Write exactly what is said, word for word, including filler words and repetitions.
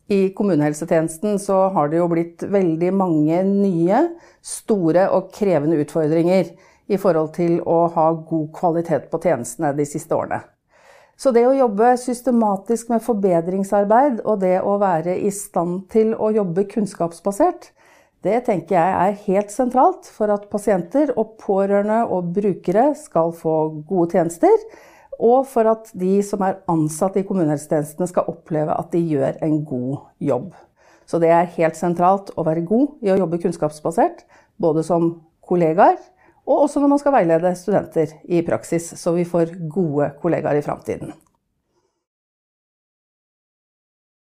I kommunehelsetjenesten så har det jo blitt veldig mange nye, store og krevende utfordringer I forhold til å ha god kvalitet på tjenestene de siste årene. Så det å jobbe systematisk med forbedringsarbeid og det å være I stand til å jobbe kunnskapsbasert, det tenker jeg er helt sentralt for at pasienter og pårørende og brukere skal få gode tjenester, og for at de som er ansatt I kommunehelsetjenestene skal oppleve at de gjør en god jobb. Så det er helt sentralt å være god I å jobbe kunnskapsbasert, både som kollegaer, og også når man skal veilede studenter I praksis, så vi får gode kollegaer I fremtiden.